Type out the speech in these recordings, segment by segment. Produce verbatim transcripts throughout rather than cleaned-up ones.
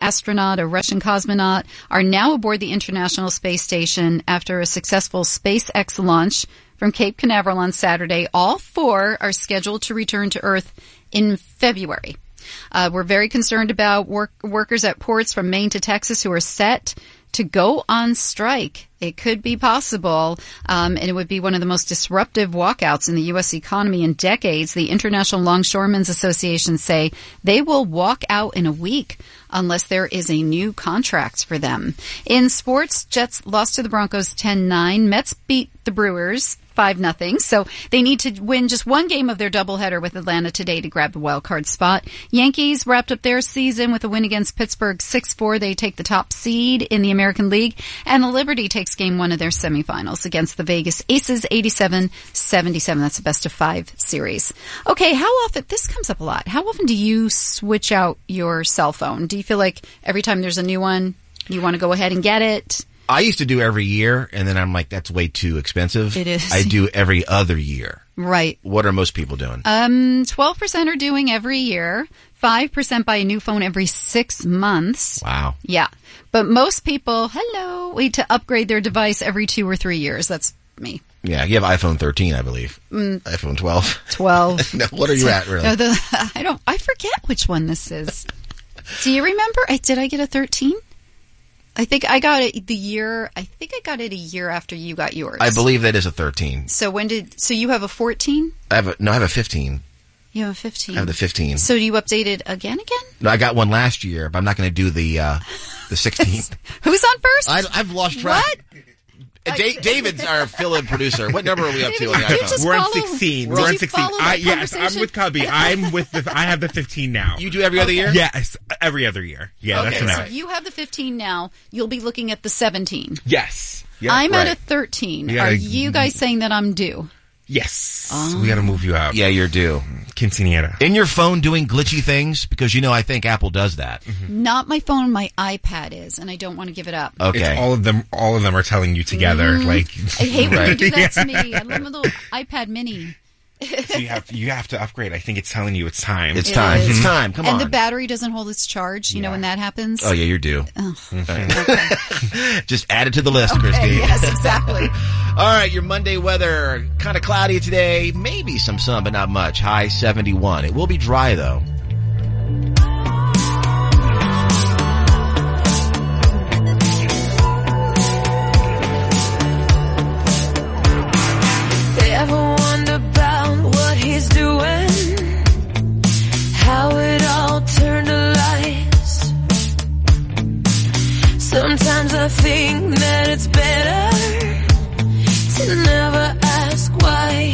astronaut, a Russian cosmonaut, are now aboard the International Space Station after a successful SpaceX launch from Cape Canaveral on Saturday. All four are scheduled to return to Earth in February. Uh, we're very concerned about work, workers at ports from Maine to Texas who are set to go on strike. It could be possible, um, and it would be one of the most disruptive walkouts in the U S economy in decades. The International Longshoremen's Association say they will walk out in a week unless there is a new contract for them. In sports, Jets lost to the Broncos ten nine. Mets beat the Brewers five nothing. So they need to win just one game of their doubleheader with Atlanta today to grab the wild card spot. Yankees wrapped up their season with a win against Pittsburgh six four. They take the top seed in the American League. And the Liberty takes game one of their semifinals against the Vegas Aces eighty-seven seventy-seven. That's a best of five series. Okay, how often, this comes up a lot. How often do you switch out your cell phone? Do you feel like every time there's a new one, you want to go ahead and get it? I used to do every year, and then I'm like, that's way too expensive. It is. I do every other year. Right. What are most people doing? Um, twelve percent are doing every year. five percent buy a new phone every six months. Wow. Yeah. But most people, hello, wait to upgrade their device every two or three years. That's me. Yeah, you have iPhone thirteen, I believe. Mm. iPhone twelve. twelve. No, what are you at, really? No, the, I don't, I forget which one this is. Do you remember? I, did I get a thirteen? I think I got it the year, I think I got it a year after you got yours. I believe that is a thirteen. So when did, so you have a fourteen? I have a, no, I have a fifteen. You have a fifteen. I have the fifteen. So do you update it again again? No, I got one last year, but I'm not going to do the, uh, the sixteen. Who's on first? I, I've lost track. What? Uh, da- David's our fill-in producer. What number are we up to on the David, iPhone? We're on follow- sixteen. Did We're on you sixteen. follow I, that yes, I'm conversation? with Cubby. I'm with the. I have the fifteen now. You do every other year? Yes, every other year. Yeah, Okay, that's So enough. you have the fifteen now. You'll be looking at the seventeen. Yes. Yep. I'm right. at a thirteen. Yeah, Are I- you guys saying that I'm due? Yes. Oh. We got to move you out. Yeah, you're due. Quinceañera. In your phone doing glitchy things? Because, you know, I think Apple does that. Mm-hmm. Not my phone, my iPad is, and I don't want to give it up. Okay. It's all of them. All of them are telling you together. Mm. Like I hate when you Right. do that to me. I love my little iPad mini. so you have you have to upgrade. I think it's telling you it's time. It's It time. is. It's time. Come and on. the battery doesn't hold its charge, you know, Yeah. when that happens. Oh, yeah, you're due. Oh, Okay. Just add it to the list, okay, Christy. yes, exactly. All right, your Monday weather, kind of cloudy today. Maybe some sun, but not much. High seventy-one. It will be dry, though. Ever wonder about what he's doing? How it all turned to lies? Sometimes I think that it's better to never ask why.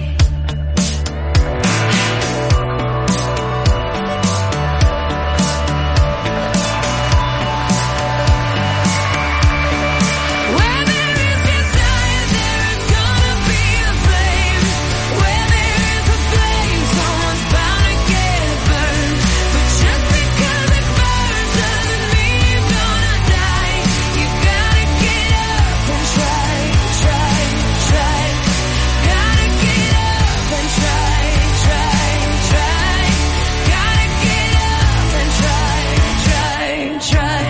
Where there is desire, there is gonna be a flame. Where there is a flame, someone's bound to get burned. But just because it burns doesn't mean you're gonna die. You gotta get up and try, try, try. Gotta get up and try, try, try. Gotta get up and try, try, try.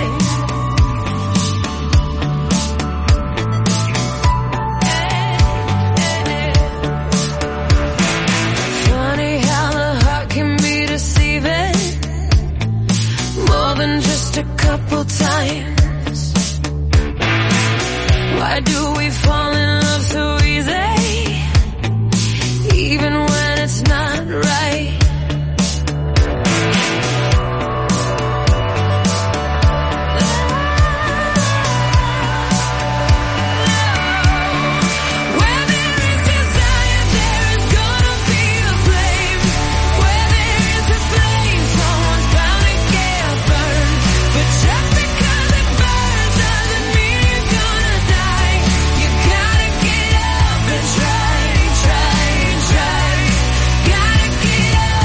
Funny how the heart can be deceiving more than just a couple times. Why do we fall in love so easy, even when it's not right? Where there is desire, there is gonna be a flame. Where there is a flame, someone's bound to get burned. But just because it burns doesn't mean you're gonna die. You gotta get up and try, try, try. Gotta get up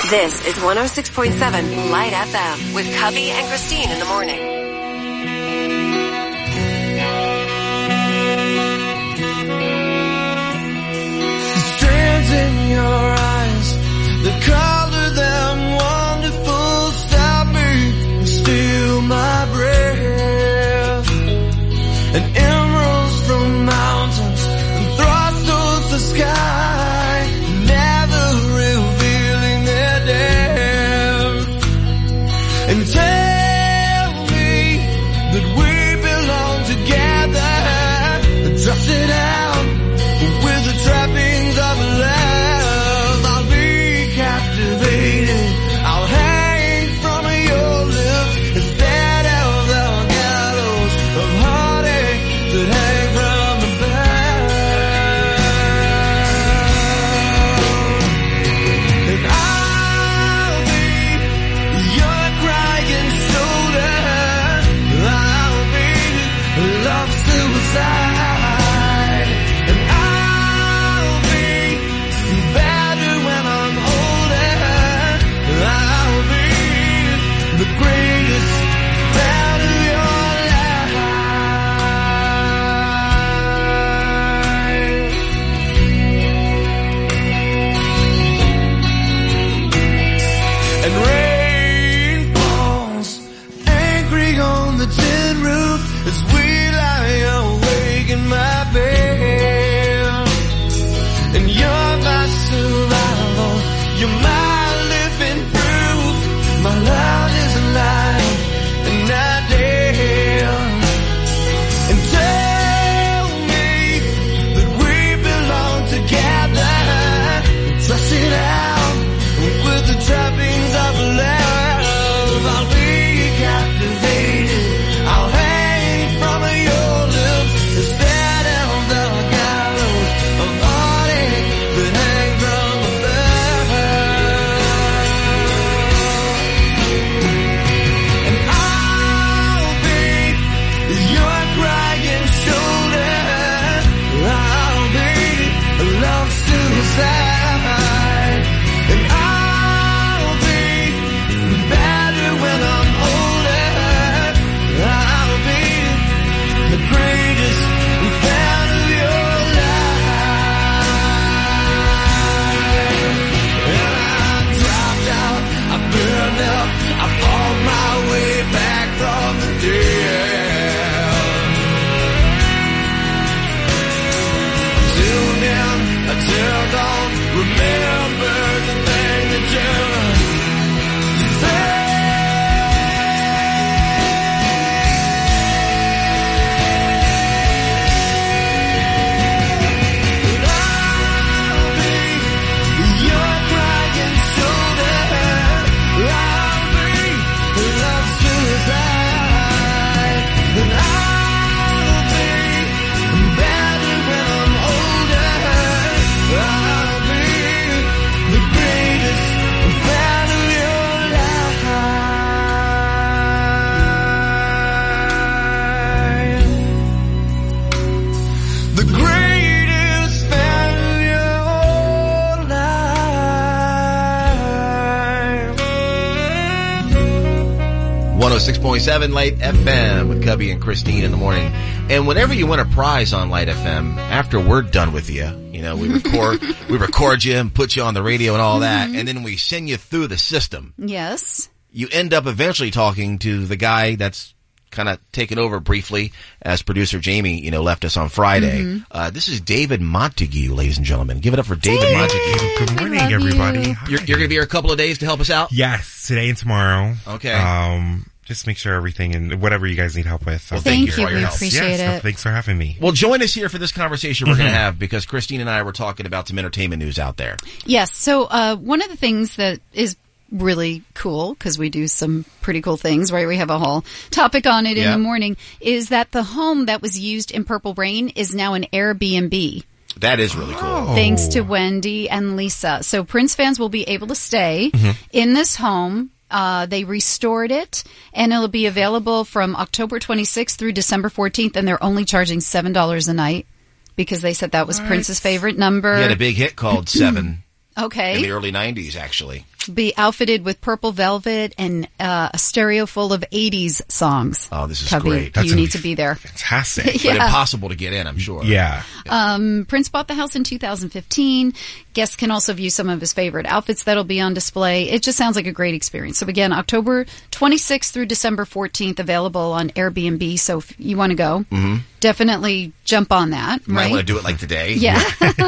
This is one oh six point seven Light F M with Cubby and Christine in the morning. Strands in your eyes, the color them wonderful, stop me and steal my breath. And emeralds from mountains and thrust towards the sky, never revealing their depth. And tell me that we belong together, and trust it out with the trappings of love. I'll be captivated, I'll hang from your lips instead of the gallows of heartache that hang from above. And I'll be your crying shoulder, I'll be love suicide. And I'll be better when I'm older, I'll be the greatest fan of your life. And rain falls angry on the tin roof as we lie awake in my bed. And you're my survival, you're my living proof. My love is alive and not dead. And tell me that we belong together, trust it out with the trappings of love. I'll be captivated, I'll hang from your lips instead of the gallows of heartache that hang from above. And I'll be your crying shoulder, I'll be love suicide. And I'll be better when I'm older, I'll be the greatest fan of your life. And I dropped out, I burned up, I fought my way back from the dead. Till then, until dawn, remember the thing that you said. And I'll be your crying shoulder, I'll be love suicide. And I'll be better when I'm older, I'll be the greatest fan of your life. The greatest fan of your life. one oh six point seven Light F M with Cubby and Christine in the morning. And whenever you win a prize on Light F M, after we're done with you, you know, we record, we record you and put you on the radio and all that, and then we send you through the system. Yes. You end up eventually talking to the guy that's kind of taken over briefly as producer Jamie, you know, left us on Friday. Uh, this is David Montague, ladies and gentlemen. Give it up for David Montague. Good morning, love you. everybody. Hi. You're, you're going to be here a couple of days to help us out? Yes, today and tomorrow. Okay. Um, just make sure everything and whatever you guys need help with. Well, I'll- thank Thank you you. for your We help. appreciate yes, no, it. thanks for having me. Well, join us here for this conversation we're going to have because Christine and I were talking about some entertainment news out there. Yes. So uh, one of the things that is really cool, because we do some pretty cool things, right? We have a whole topic on it in Yeah. the morning, is that the home that was used in Purple Rain is now an Airbnb. That is really cool. Oh. Thanks to Wendy and Lisa. So Prince fans will be able to stay Mm-hmm. in this home. Uh, they restored it, and it'll be available from October twenty-sixth through December fourteenth, and they're only charging seven dollars a night because they said that was Prince's favorite number. He had a big hit called Seven Okay. in the early nineties, actually. Be outfitted with purple velvet and uh, a stereo full of eighties songs. Oh, this is Cubby, great. you That's need to be there. Fantastic. Yeah. But impossible to get in, I'm sure. Yeah. Um, Prince bought the house in two thousand fifteen. Guests can also view some of his favorite outfits that'll be on display. It just sounds like a great experience. So again, October twenty-sixth through December fourteenth, available on Airbnb. So if you want to go, mm-hmm. definitely jump on that. You might right? want to do it like today. Yeah.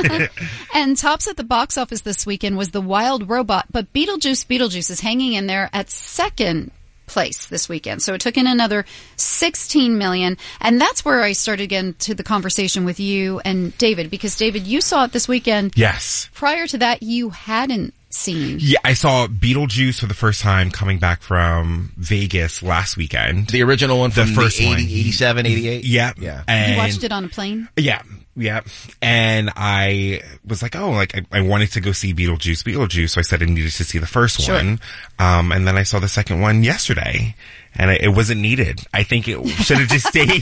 And tops at the box office this weekend was The Wild Robot, but Beetlejuice Beetlejuice is hanging in there at second place this weekend. So it took in another sixteen million. And that's where I started again to the conversation with you and David, because David, you saw it this weekend. Yes. Prior to that, you hadn't seen. Yeah, I saw Beetlejuice for the first time coming back from Vegas last weekend. The original one The from first the one. eighty, eighty-seven, eighty-eight? Yeah. Yeah. And You watched it on a plane? Yeah. Yeah. And I was like, oh, like, I, I wanted to go see Beetlejuice, Beetlejuice. So I said I needed to see the first Sure. one. Um, and then I saw the second one yesterday. And it, it wasn't needed. I think it should have just stayed.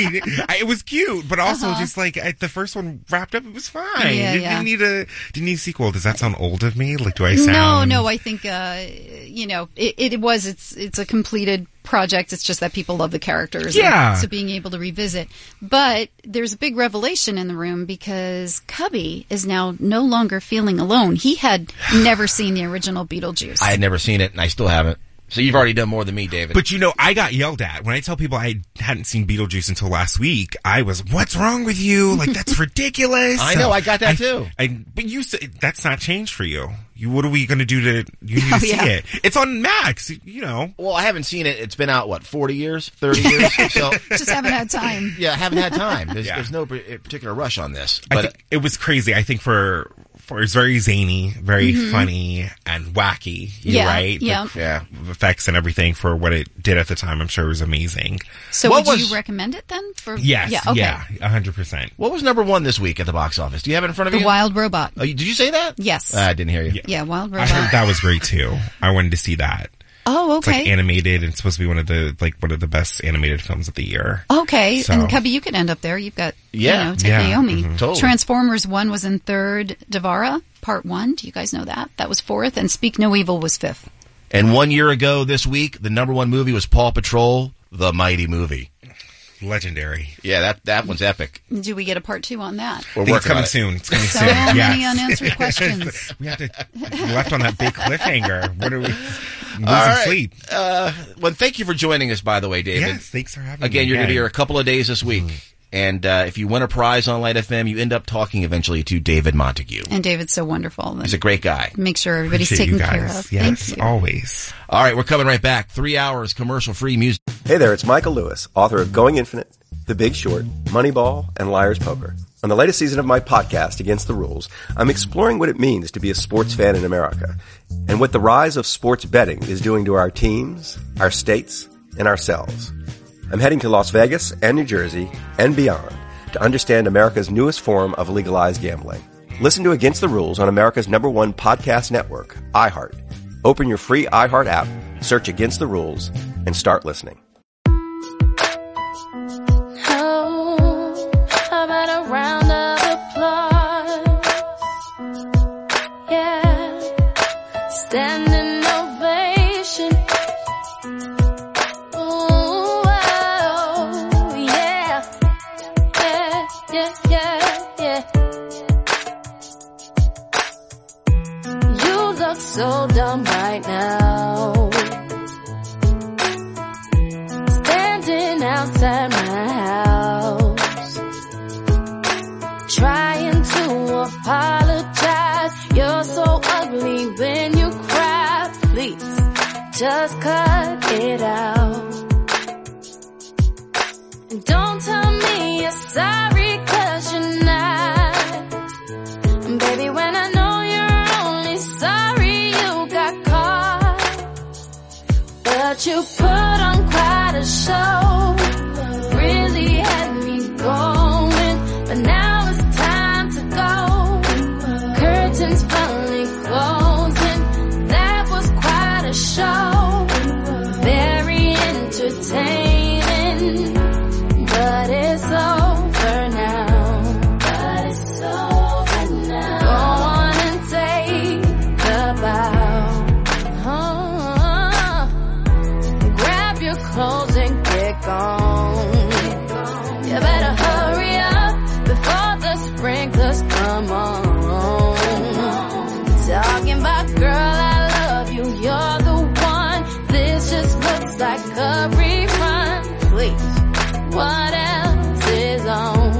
I, it was cute, but also Uh-huh. just like I, the first one wrapped up, it was fine. Yeah, it yeah. didn't need a didn't need a sequel. Does that sound old of me? Like, do I sound? No, no, I think, uh, you know, it, it was, it's, it's a completed project. It's just that people love the characters. Yeah. And so being able to revisit. But there's a big revelation in the room because Cubby is now no longer feeling alone. He had never seen the original Beetlejuice. I had never seen it, and I still haven't. So you've already done more than me, David. But you know, I got yelled at when I tell people I hadn't seen Beetlejuice until last week. I was, "What's wrong with you? Like, that's ridiculous." I know, I got that I- too. I, but you said that's not changed for you. You, what are we going to do to? You need Oh, to see yeah. it. It's on Max. You know. well, I haven't seen it. It's been out, what, forty years? thirty years? So, just haven't had time. yeah, I haven't had time. There's, Yeah. there's no p- particular rush on this. I But think it was crazy. I think for for it's very zany, very Mm-hmm. funny and wacky. You're Yeah, right. The- yeah. yeah. effects and everything for what it did at the time, I'm sure it was amazing. So What would was- you recommend it then? For Yes. Yeah. Okay. Yeah. A hundred percent. What was number one this week at the box office? Do you have it in front of The you? Wild Robot. Oh, you- did you say that? Yes. Uh, I didn't hear you. Yeah. Wild I Robot. heard that was great too. I wanted to see that. Oh, It's like okay. animated and it's supposed to be one of the like one of the best animated films of the year. Okay, So- and Cubby, you could end up there. You've got, Yeah. you know, take Yeah, Naomi. mhm. Totally. Transformers one was in third. Devara, part one. Do you guys know that? That was fourth. And Speak No Evil was fifth. And one year ago this week, the number one movie was Paw Patrol, the Mighty Movie. Legendary. Yeah, that that one's epic. Do we get a part two on that? We're I think it's working on coming it. soon. It's coming So soon. many Yes. unanswered questions. We have to we left on that big cliffhanger. What are we losing All right. sleep? Uh, well, thank you for joining us, by the way, David. Yes, thanks for having me. Again, you're going to be again. here a couple of days this week. And uh, if you win a prize on Light F M, you end up talking eventually to David Montague. And David's so wonderful. He's a great guy. Make sure everybody's Appreciate taken you care guys. of. Yes, Thank you. always. All right, we're coming right back. Three hours commercial-free music. Hey there, it's Michael Lewis, author of Going Infinite, The Big Short, Moneyball, and Liar's Poker. On the latest season of my podcast, Against the Rules, I'm exploring what it means to be a sports fan in America and what the rise of sports betting is doing to our teams, our states, and ourselves. I'm heading to Las Vegas and New Jersey and beyond to understand America's newest form of legalized gambling. Listen to Against the Rules on America's number one podcast network, iHeart. Open your free iHeart app, search Against the Rules, and start listening. Oh, how about a round of applause? Yeah, standing ovation. Ooh, oh, yeah, yeah, yeah, yeah, yeah. You look so dumb right now. Standing outside my house, trying to apologize. You're so ugly when you cry. Please, just cut it out. And don't tell me you're sorry, 'cause you're not. And baby, when I know you're only sorry you got caught, but you put on quite a show, really had me going, but now it's time to go. Curtains finally closing, that was quite a show, very entertaining, but it's over now. But it's over now. Go on and take the bow. like a rerun. Please, what else is on?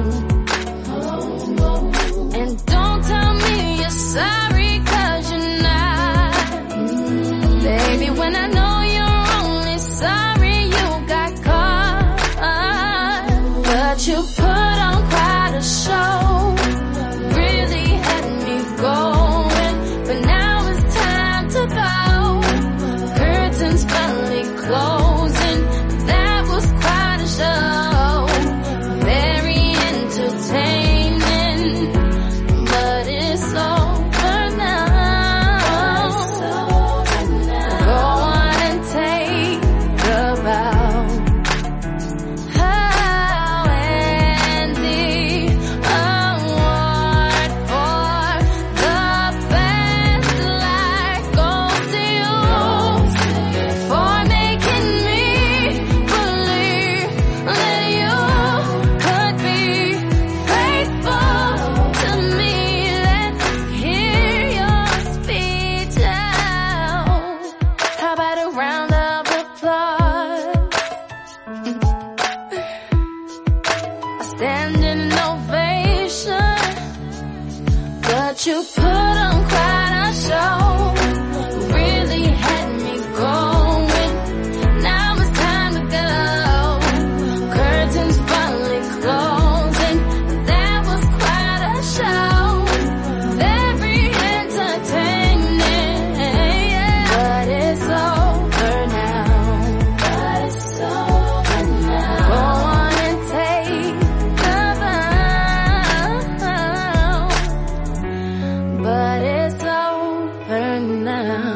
And don't tell me you're sorry, 'cause you're not. Baby, when I know you're only sorry you got caught. But you put on quite a show, really had me going. But now it's time to go. Curtains finally closing. That was quite a show. Very entertaining. But it's over now. Go on and take a bow. Oh, and the award for the best life goes to you for making me believe that you could be faithful to me. Let's hear your speech out. How about a round of applause? A standing ovation. But you put on quite a show, really had me going. Now it's time to go. Curtains finally closing. That was quite a show. Very entertaining. But it's over now. But it's over now. Go on and take a bow. But it's over now.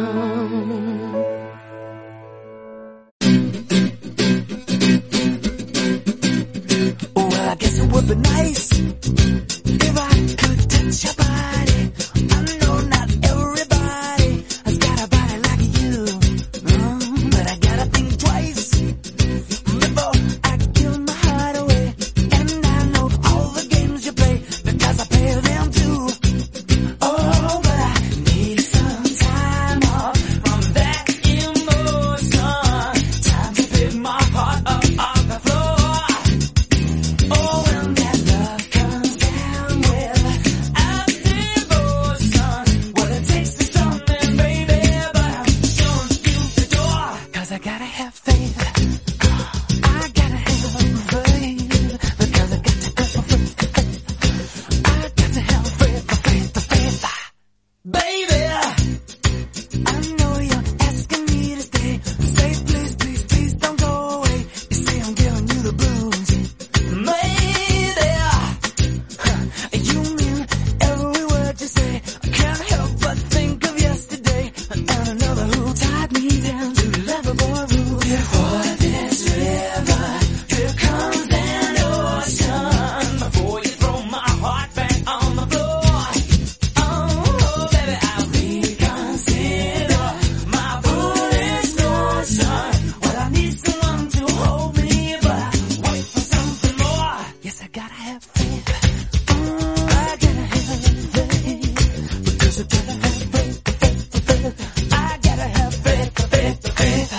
Well, I guess it would be nice if I could touch your body. I know not everybody has got a body like you, mm, but I gotta think twice before I give my heart away. And I know all the games you play because I play them too. Oh, but I need some time off from that emotion. Time to pick my heart up off the floor. Oh, when that love comes down without devotion, well, it takes me something, baby, but I'm showing you the door. 'Cause I gotta have faith. I gotta have faith. Because I got to have faith. I got to have faith, faith, faith. Baby, I know you're asking me to stay. Say please, please, please don't go away. You say I'm giving you the blues. Maybe you mean every word you say. I can't help but think of yesterday and another who tied me down to Loverboy rules. Before this river, here comes an ocean. Before you throw my heart back on the floor. Oh, baby, I'll reconsider my foolish notion. Well, I need someone to hold me, but I wait for something more. Yes, I gotta have faith. Mm, I gotta have faith. Because I gotta have faith, faith, faith. I gotta have faith, faith, faith.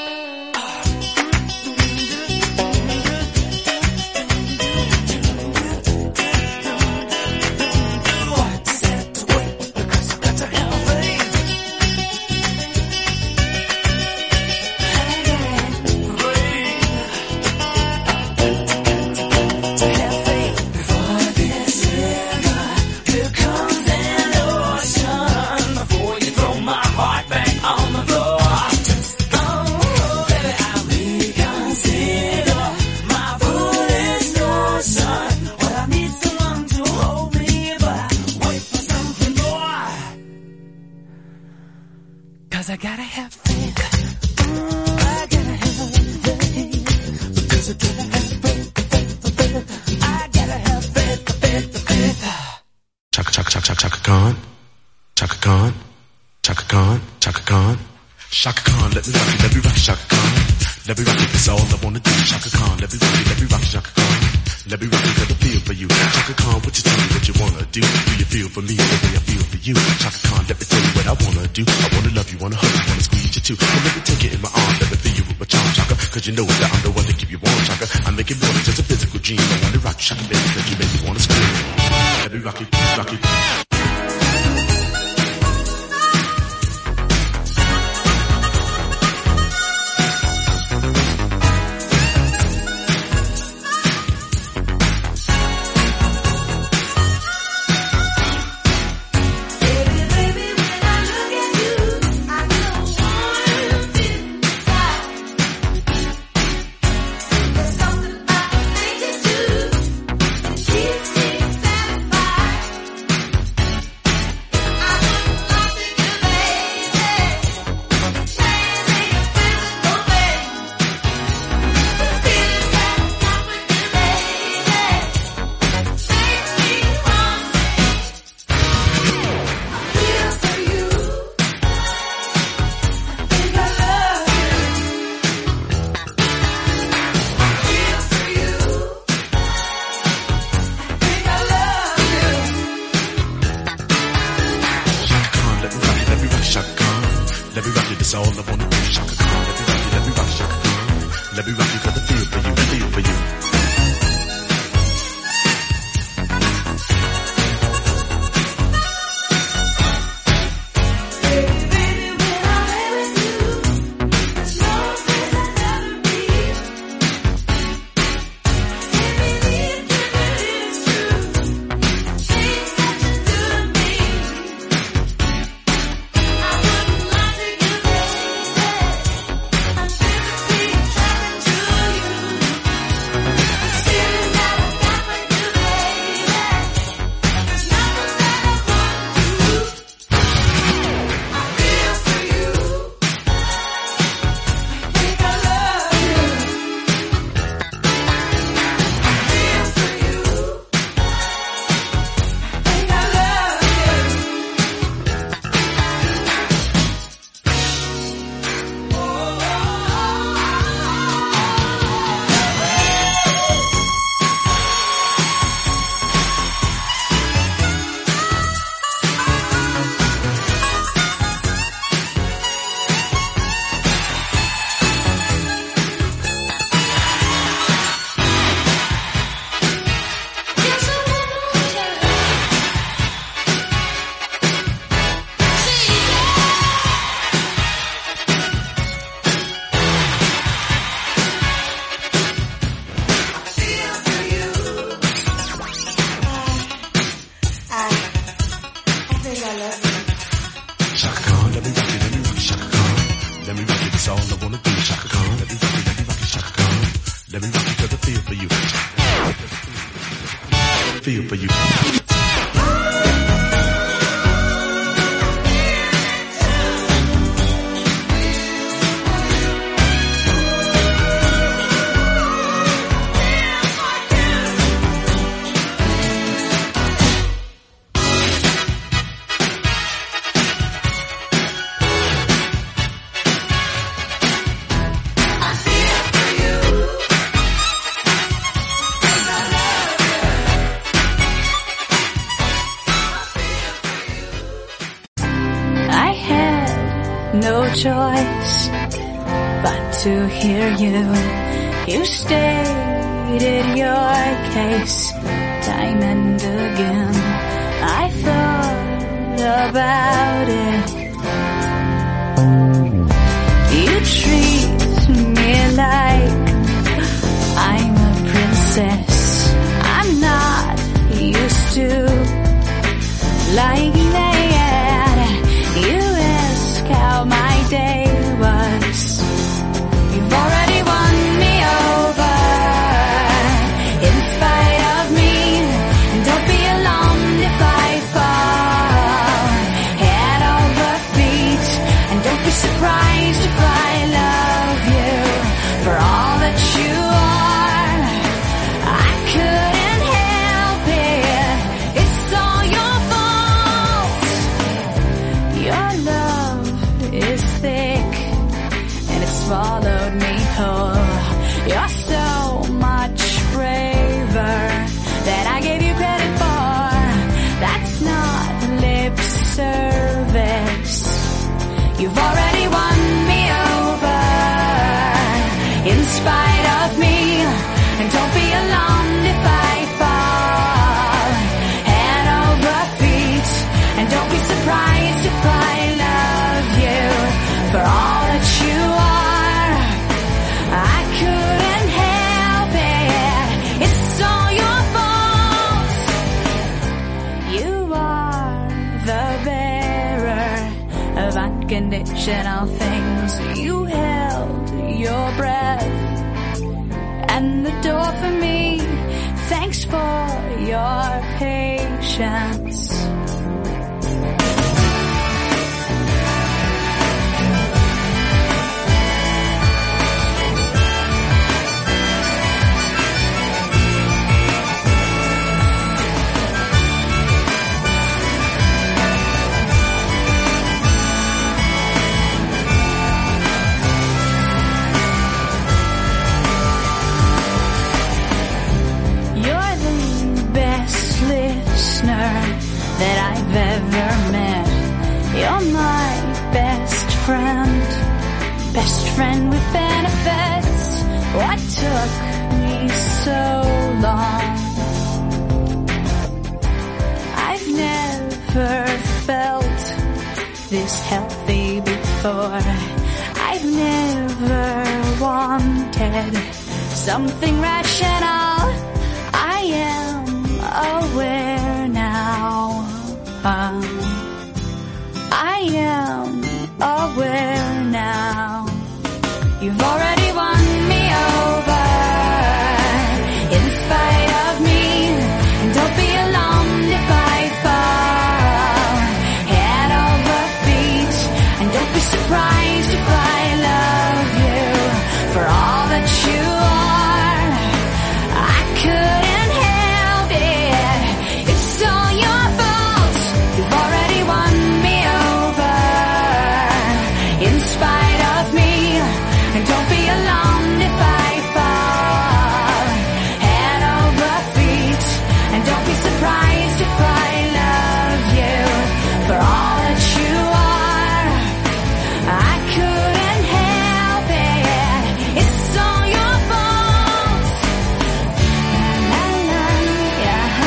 Cause I gotta have faith. Mm, I gotta have faith. Because I gotta have faith, faith, faith. I gotta have faith, faith, faith. Chaka chaka chaka chaka chaka Khan, Chaka Khan, Chaka Khan, Chaka Khan, Chaka Khan. Let me rock it, let me rock it, Chaka Khan. Let me rock it, that's all I wanna do. Chaka Khan, let me rock it, let me rock it, Chaka Khan. Let me rock you, got the feel for you. Chaka Khan, what you tell me what you wanna do? Do you feel for me the way I feel for you? Chaka Khan, let me tell you what I wanna do. I wanna love you, wanna hug you, wanna squeeze you too. Well, let me take it in my arms, let me feel you with my charm, Chaka. Cause you know that I'm the one to keep you warm, Chaka. I make it more than just a physical dream. I wanna rock you, Chaka, baby, cause you make me wanna scream. Let me rock you, rock you. Choice but to hear you. You stated your case time and again. I thought about it. You treat me like I'm a princess. I'm not used to liking that. You ask how my day was. You've already won me over in spite of me. And don't be alarmed if I fall head over feet. And don't be surprised if I love you for all that you are. I couldn't help it. It's all your fault. Your love is thick and it swallowed me whole. You're so much braver You've already won me over in spite of me. And don't be alarmed if I fall head over feet. And don't be surprised if I love you for all that you are. I couldn't help it. It's all your fault. You are the bearer of unconditional things. You held your breath and the door for me. Thanks for your patience. You're the best listener that I've ever met. You're my best friend, best friend with benefits. What took me so long? I've never felt this healthy before. I've never wanted something rational. I am aware now. Um, I am aware now. You've already won me over in spite of me. And don't be alarmed if I fall head over feet. And don't be surprised if I love you for all that you are. I couldn't help it. It's all your fault. You've already won me over in spite of me. And don't be alarmed if I fall head over feet. And don't be surprised if I love you for all that you are. I couldn't help it. It's all your fault. La, la, yeah,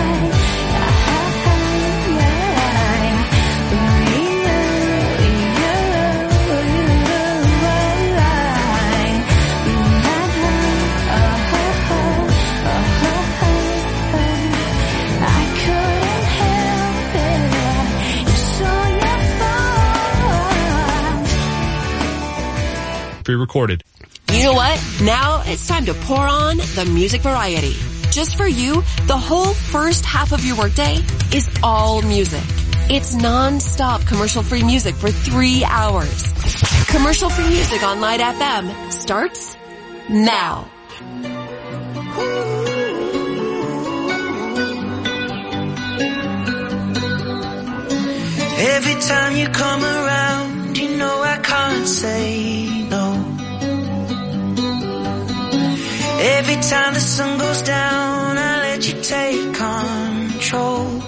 I couldn't help it. It's all your fault. Pre-recorded. You know what? Now it's time to pour on the music variety. Just for you, the whole first half of your workday is all music. It's non-stop commercial-free music for three hours. Commercial-free music on Light F M starts now. Every time you come around, you know I can't say no. Every time the sun goes down, I let you take control.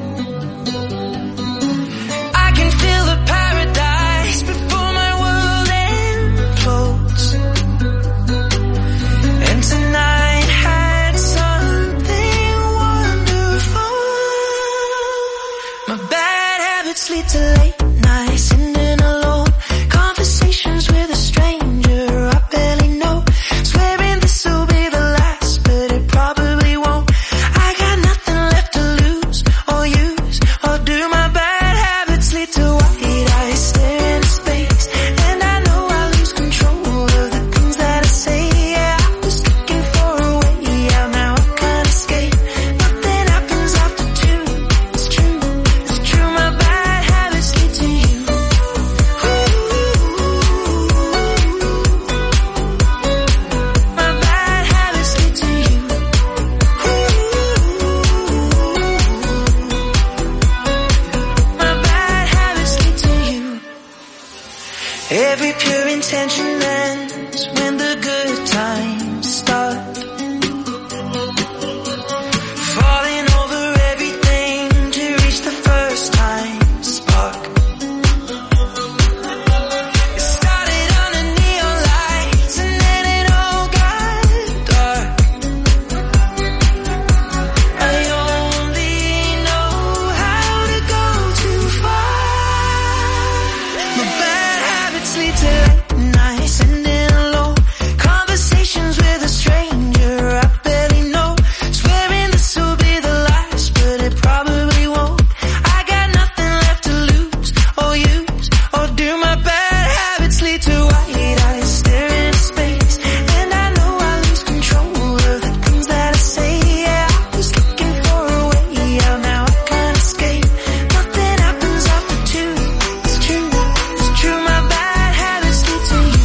I can feel the paradise before my world implodes. And tonight had something wonderful. My bad habits lead to late nights, sitting alone. Conversations with a stranger I barely know. Swearing this will be the last, but it probably won't. I got nothing left to lose or use, or do my bad habits lead to white eyes stare into space? And I know I lose control of the things that I say. Yeah, I was looking for a way out, now I can't escape. Nothing happens after two. It's true, it's true. My bad habits lead to you. My bad habits lead to you. My bad habits lead to you. Every pure intention ends when the good times start. Falling over everything to reach the first time spark. habits lead to late nights and in alone conversations with a stranger I barely know. Swearing this will be the last, but it probably won't. I got nothing left to lose or use or do. My bad habits lead to white eyes staring into space, and I know I lose control of the things that I say. Yeah, I was looking for a way out, now I can't escape. Nothing happens after two. It's true, it's true. My bad habits lead to you.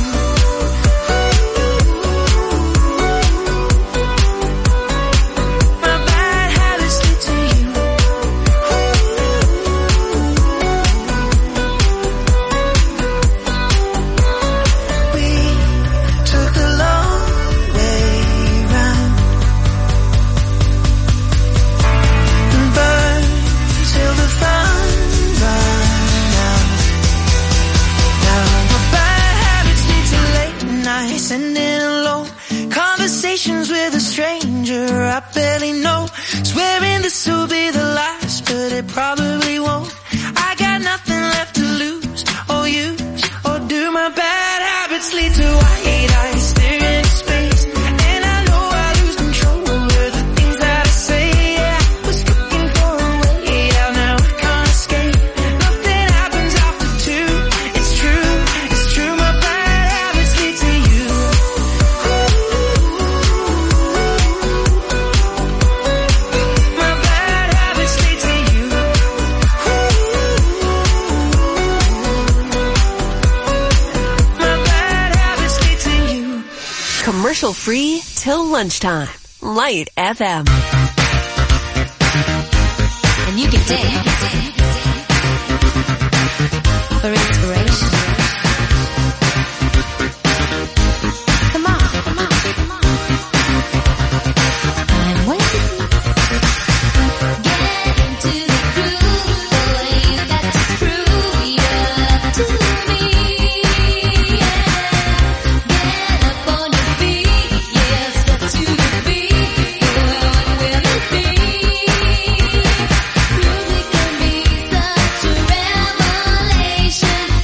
My bad habits lead to you. We took the long way round and burned till the fun ran out. Now my bad habits lead to late nights and in alone conversations with a stranger I barely know. Swearing this will be the last, but it probably won't. I got nothing left to lose or use or do. My bad habits lead to white eyes staring into space, and I know I lose control of the things that I say. Yeah, I was looking for a way out, now I can't escape. Nothing happens after two. It's true, it's true. My bad habits lead to you. My bad habits lead to you. My bad habits lead to you. Commercial free till lunchtime. Light F M. And you can dance for inspiration. Come on, come on, come on. I'm waiting. Get into the groove, boy, you got to prove you're to me. Yeah. Get up on your feet, yeah, step to the beat. Boy, what will it be? Music can be such a revelation.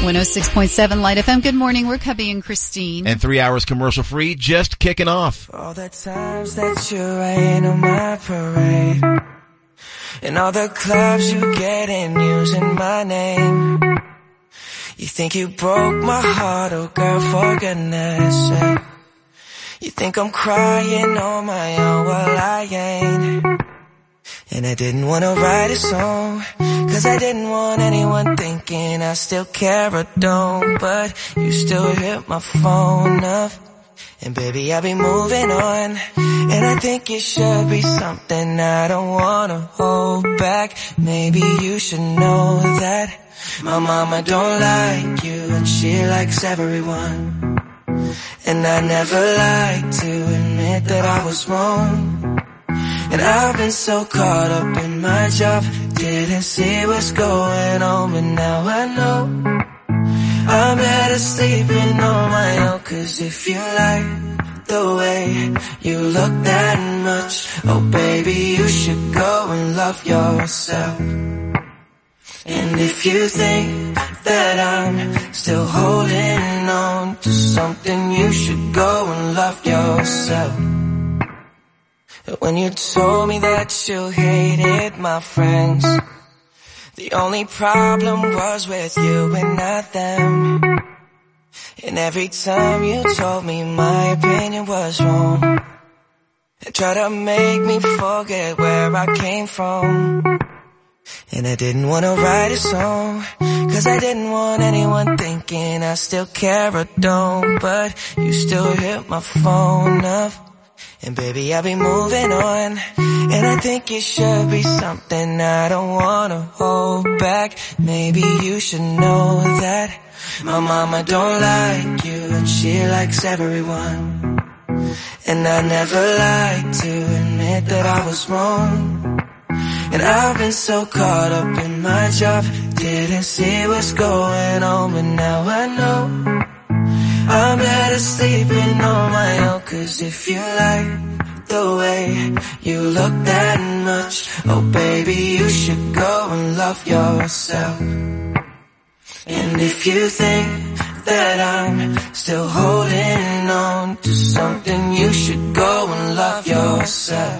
one oh six point seven Light F M. Good morning. We're Cubby and Christine. And three hours commercial free, just kicking off. All the times that you rain on my parade, and all the clubs you get in using my name. You think you broke my heart, oh girl, for goodness sake. You think I'm crying on my own, well I ain't. And I didn't wanna write a song, cause I didn't want anyone thinking I still care or don't. But you still hit my phone up, and baby I'll be moving on. And I think it should be something I don't wanna hold back. Maybe you should know that my mama don't like you, and she likes everyone. And I never like to admit that I was wrong. And I've been so caught up in my job, didn't see what's going on, but now I know I'm better sleeping on my own. Cause if you like the way you look that much, oh baby you should go and love yourself. And if you think that I'm still holding on to something, you should go and love yourself. When you told me that you hated my friends, the only problem was with you and not them. And every time you told me my opinion was wrong, you tried to make me forget where I came from. And I didn't wanna write a song, cause I didn't want anyone thinking I still care or don't. But you still hit my phone up, and baby I'll be moving on. And I think it should be something I don't wanna hold back. Maybe you should know that my mama don't like you, and she likes everyone. And I never like to admit that I was wrong. And I've been so caught up in my job, didn't see what's going on, but now I know I'm better sleeping on my own. Cause if you like the way you look that much, oh baby you should go and love yourself. And if you think that I'm still holding on to something, you should go and love yourself.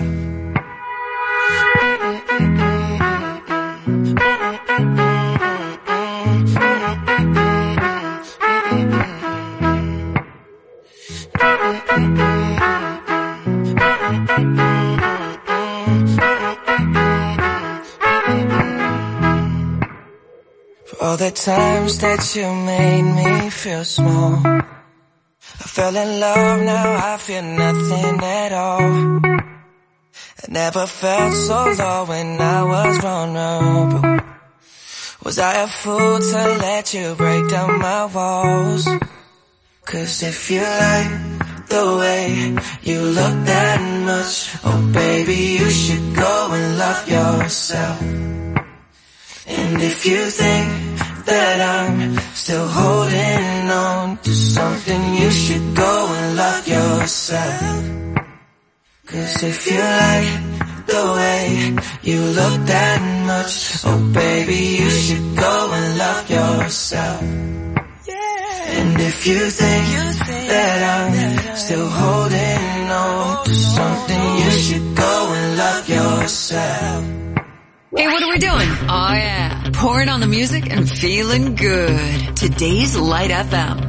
For all the times that you made me feel small, I fell in love, now I feel nothing at all. I never felt so low when I was vulnerable. Was I a fool to let you break down my walls? Cause if you like the way you look that much, oh baby you should go and love yourself. And if you think that I'm still holding on to something, you should go and love yourself. Cause if you like the way you look that much, oh baby you should go and love yourself. And if you think that I'm still holding on to something, you should go and love yourself. Hey, what are we doing? Oh yeah, pouring on the music and feeling good. Today's Light F M.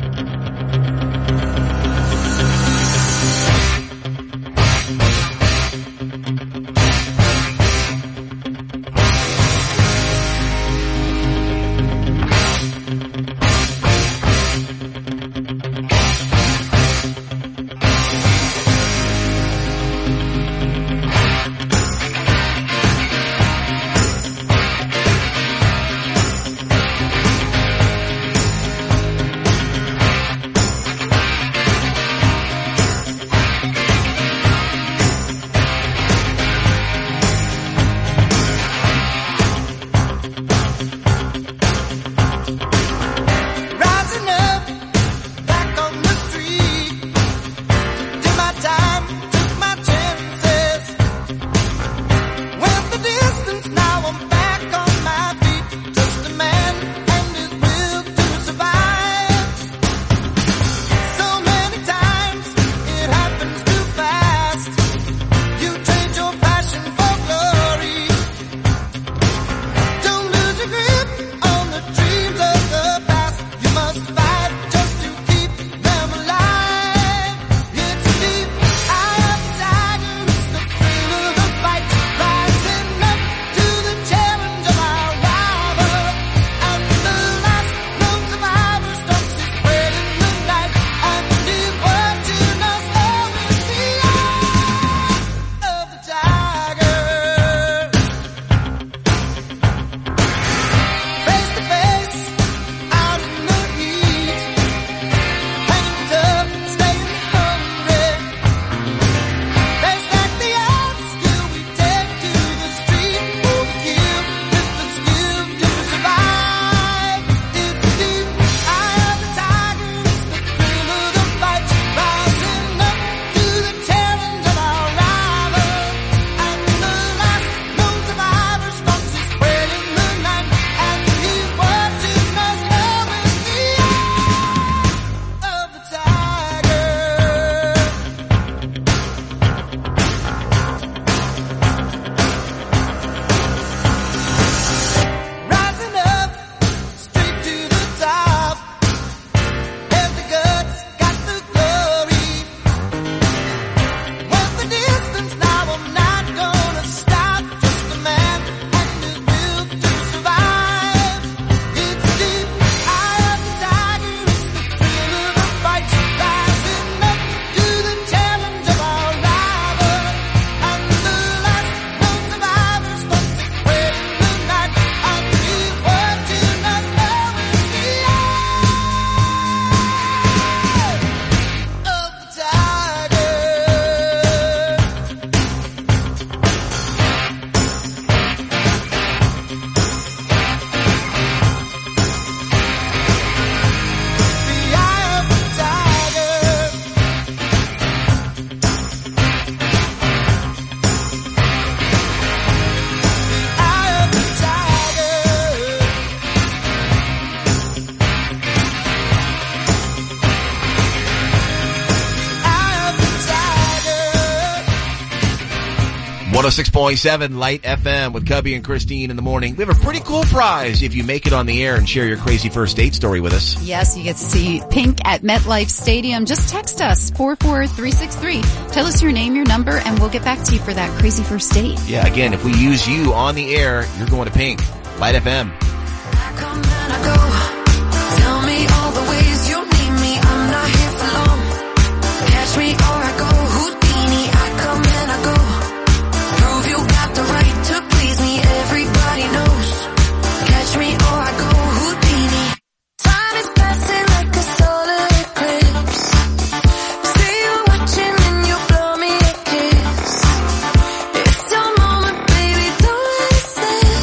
one oh six point seven Light F M with Cubby and Christine in the morning. We have a pretty cool prize if you make it on the air and share your crazy first date story with us. Yes, you get to see Pink at MetLife Stadium. Just text us, four four three six three. Tell us your name, your number, and we'll get back to you for that crazy first date. Yeah, again, if we use you on the air, you're going to Pink. Light F M. I come and I go. Tell me all the ways you need me. I'm not here for long. Catch me or I go Houdini. I come and I go. Prove you got the right to please me. Everybody knows. Catch me or I go Houdini. Time is passing like a solar eclipse. See you watching and you blow me a kiss. It's your moment, baby, don't let it slip.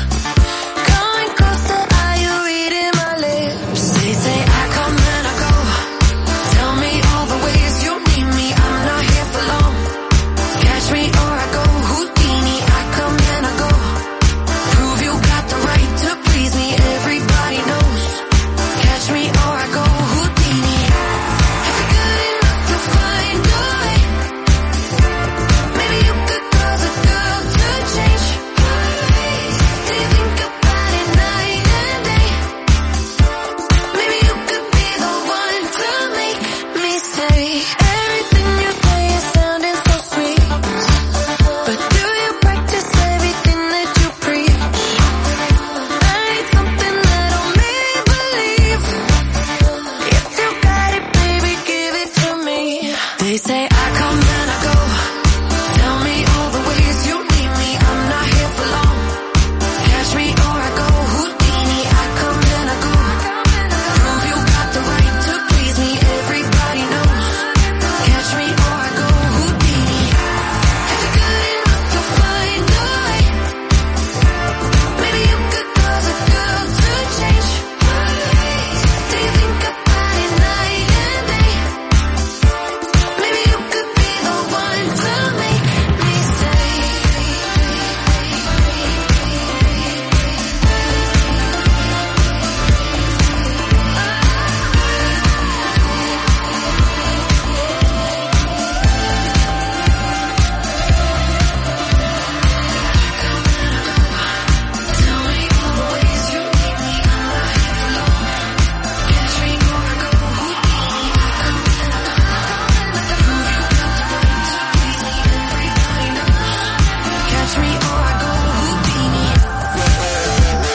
Coming closer, are you reading my lips? They say I come and I go. Tell me all the ways you need me. I'm not here for long. Catch me or I go Houdini. I come and I go. Prove you got the right to please me. Everybody knows. Catch me or I go Houdini. If you're good enough to find a way, maybe you could cause a girl to change. Do you think about it night and day? Maybe you could be the one to make me say everything you say is sounding so sweet. But do you practice everything that you preach? I need something that'll make believe. If you got it, baby, give it to me. They say I come and I go. Tell me all the ways you need me. I'm not here for long. Catch me or I go Houdini. I come and I go. Prove you got the right to please me. Everybody knows. Catch me or I go Houdini. If you're good enough to find a way, maybe you could cause a girl to change. Do you think about it night and day? Maybe you could be the one to make me say. Tell me all the ways you need me. I'm not here for long. Catch me or I go Houdini. I come and I go. Prove you got the right to please me. Everybody knows. Catch me or I go Houdini.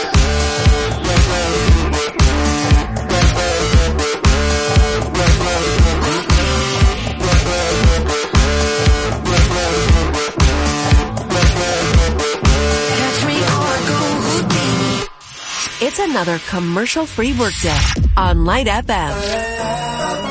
Catch me or I go Houdini. It's another commercial-free workday on Light F M.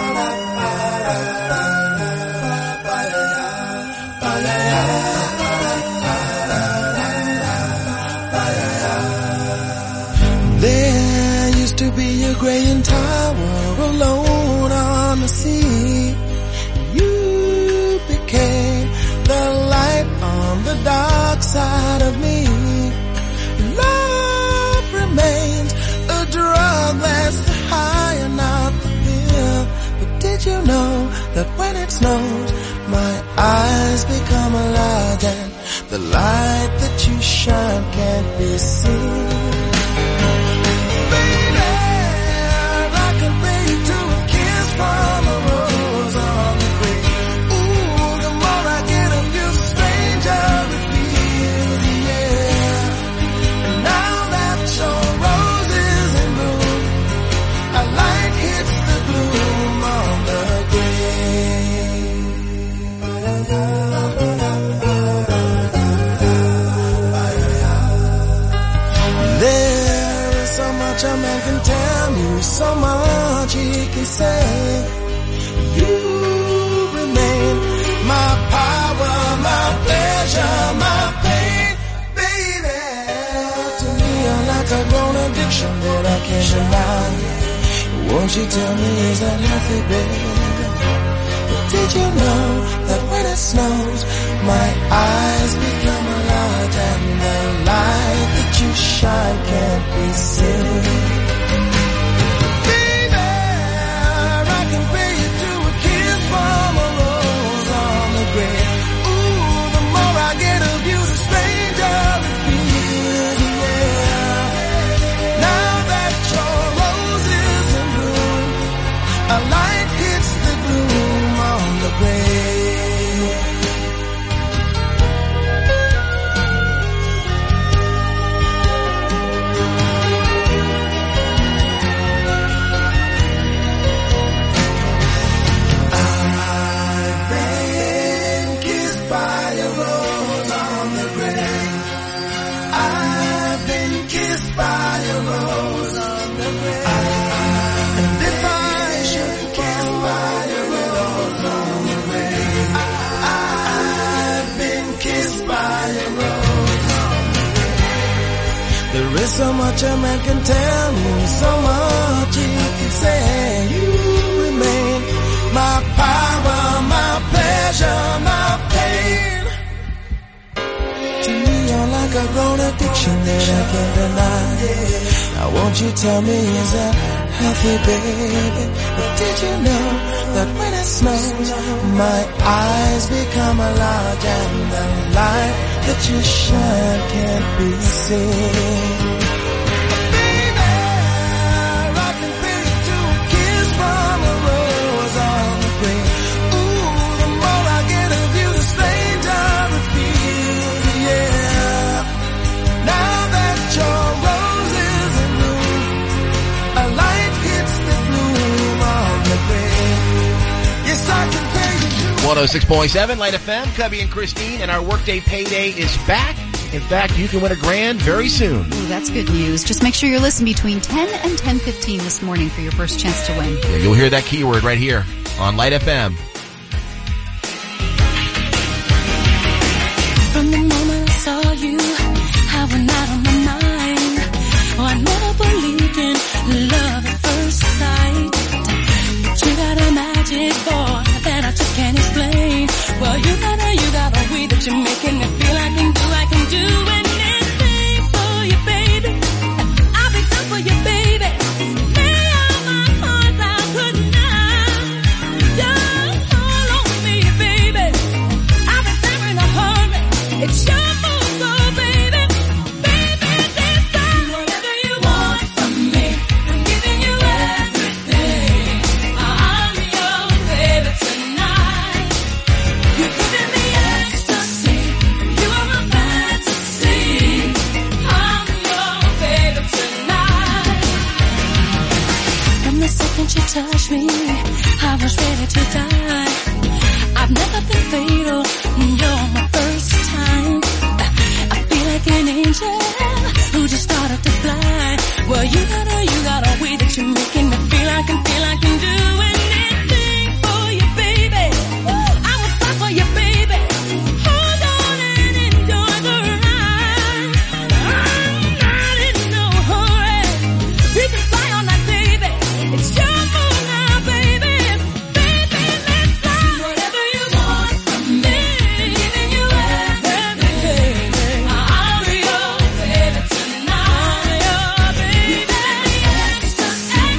There used to be a graying tower alone on the sea. You became the light on the dark side of me. Love remains a drug that's the high and not the pill. But did you know that when it snows, my eyes become a light and the light that you shine can't be seen? Baby, I can pay you to a kiss from a rose on the grave. Ooh, the more I get of you, the stranger it feels, yeah. And now that your rose is in bloom, a light hits the gloom on the grave. There is so much a man can tell me, so much he can say. You remain my power, my pleasure, my pain, baby. To me, you're like a grown addiction that I can't deny. Won't you tell me, is that healthy, baby? But did you know that when it snows, my eyes become a light and the light that you shine can't be seen? Baby, I can pay you to a kiss from a rose on the grave. Ooh, the more I get of you, There's so much a man can tell me, so much he can say. You remain my power, my pleasure, my pain. To me, you're like a grown addiction that I can't deny. Now won't you tell me, is that healthy, baby? But did you know that when it snows, my eyes become large and the light that you shine can't be seen? Baby, I can feel you to a kiss from a rose on the green. Ooh, the more I get of you, the stranger it feels, yeah. Now that your rose is in bloom, a light hits the bloom on the green. Yes, I can feel you too. one oh six point seven Light F M, Cubby and Christine, and our Workday Payday is back. In fact, you can win a grand very soon. Ooh, that's good news. Just make sure you're listening between ten and ten fifteen this morning for your first chance to win. Yeah, you'll hear that keyword right here on Light F M. From the moment I saw you, I went out on my mind. Oh, I never believed in love at first sight. But you got a magic boy that I just can't explain. Well, you got a, you got a way that you're making me feel I can do, I can do anything for you, baby. I'll be done for you, baby. Lay all my heart out, couldn't I? You're all on me, baby. I'll be there in a hurry. It's your move, so baby. Baby, this time, whatever you want from me, I'm giving you everything. I'm your baby tonight. You're giving me ecstasy. You are my fantasy. I'm your baby tonight. From the second you touched me, I was ready to die. I've never been fatal. You're my first time. I feel like an angel who just started to fly. Well, you got a, you got a way that you're making me feel I can feel I can do anything for you, baby. I will fight for you, baby. Hold on and enjoy the ride. I'm not in no hurry. We can fly all night, baby. It's your move now, baby. Baby, let's fly. Whatever you want from me, I'm giving you everything. I'm your baby tonight. I'm your baby. Ecstasy.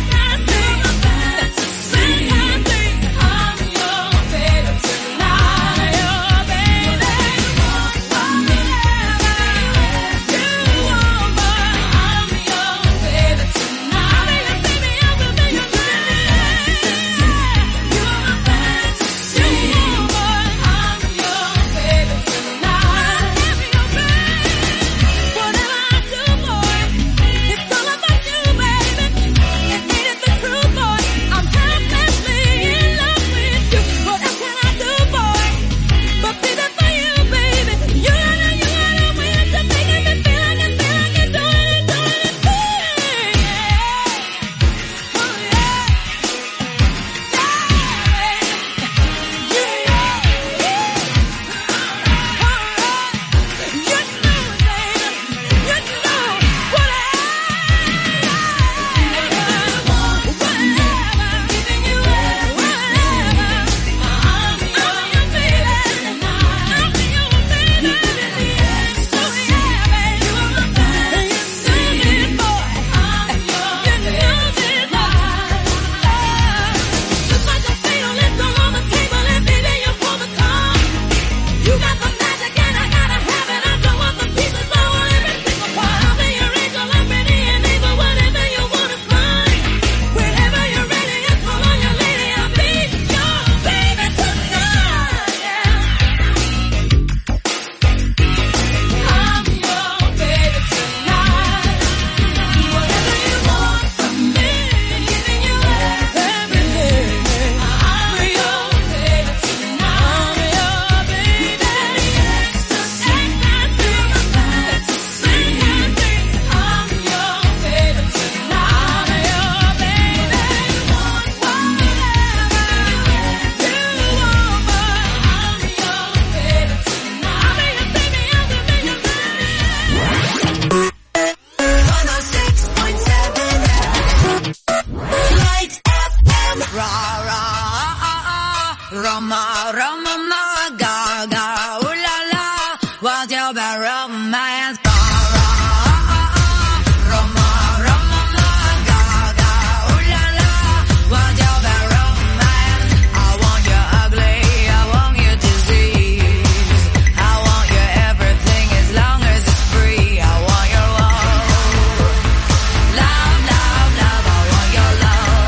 Roma, Roma, ma, ga, ga, ooh la la. What's your bad romance? Ga, ra, ah, ah, Roma, Roma, ma, ga, ga, ooh la la. What's your bad romance? I want you ugly, I want you disease. I want you everything as long as it's free. I want your love, love, love, love. I want your love.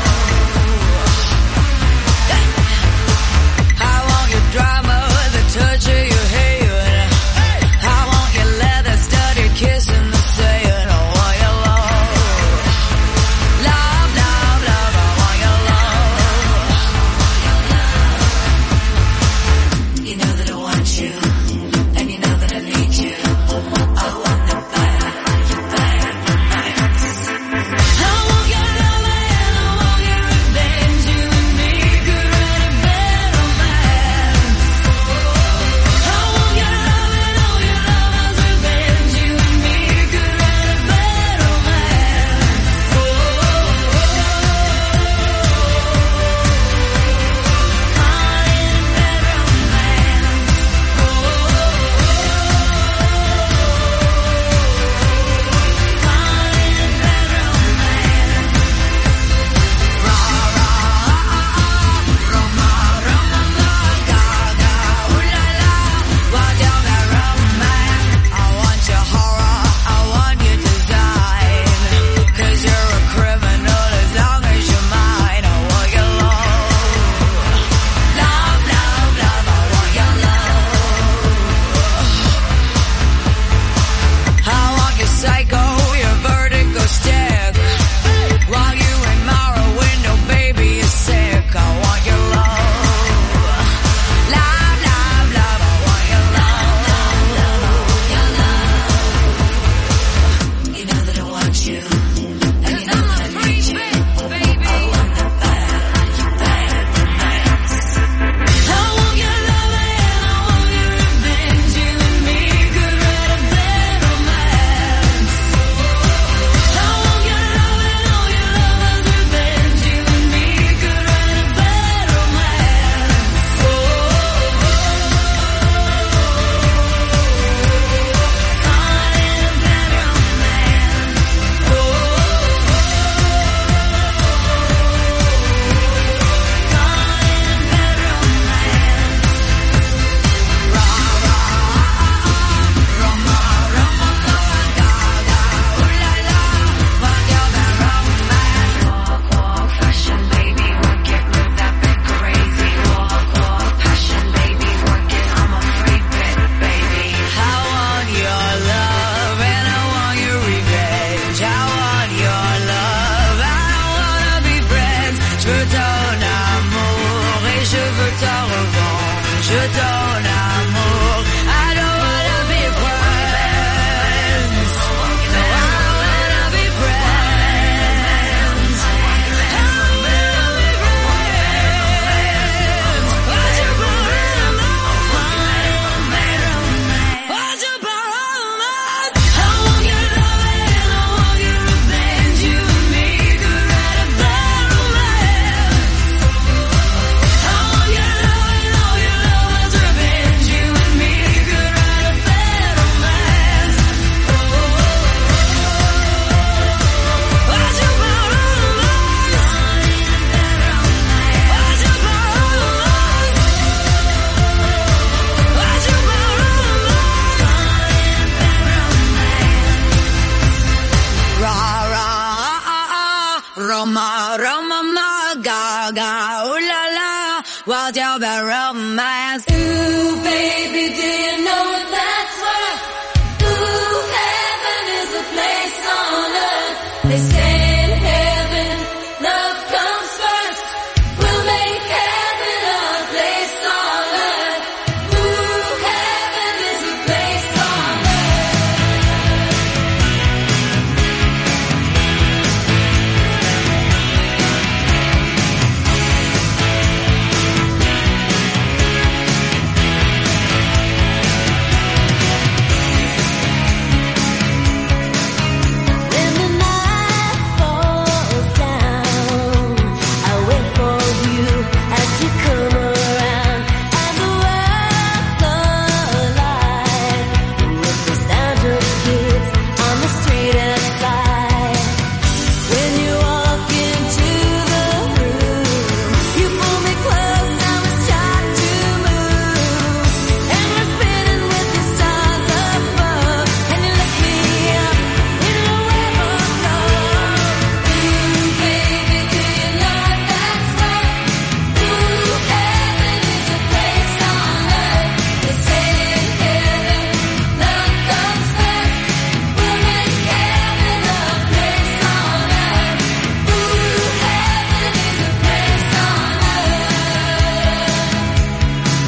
I want your drama, the touch of your hand. I want your leather studded kiss in the sand. I want your love, love, love, love. I want your love. You know that I want you, and you know that I need you. I want the bad, bad romance. I want your love and I want your revenge. You and me could write a bad romance. I want your love and all your love's revenge. You and me could write a bad romance. Oh, oh, I want your horror, I want your design. 'Cause you're a criminal as long as you're mine. I want your love, love, love, love. I want your love. I want your psycho, your vertigo stick. While you in my window, baby, you're sick. I want your love, love, love, love. I want your love, love, love, your love. You know that I want you, and you know that I need you. I want the bad, bad romance. I want your love and I want your revenge. You and me could write a bad romance. I want your love and all your love's revenge. You and me could write a bad romance. Oh, oh, oh. Je veux ton amour et je veux ta revanche. Je ton amour. I don't wanna be friends. No, I don't wanna be friends. I don't wanna be friends. What's your problem? What's your problem? I want your love and I want your revenge. You and me could write a bad romance. I want your love and all your love's revenge. You and me could write a bad romance. What's your problem? What's your problem? What's your problem? Ra ra ah ah Roma Roma ma ga ga ooh la la. What's your bad romance? Ooh baby, do you know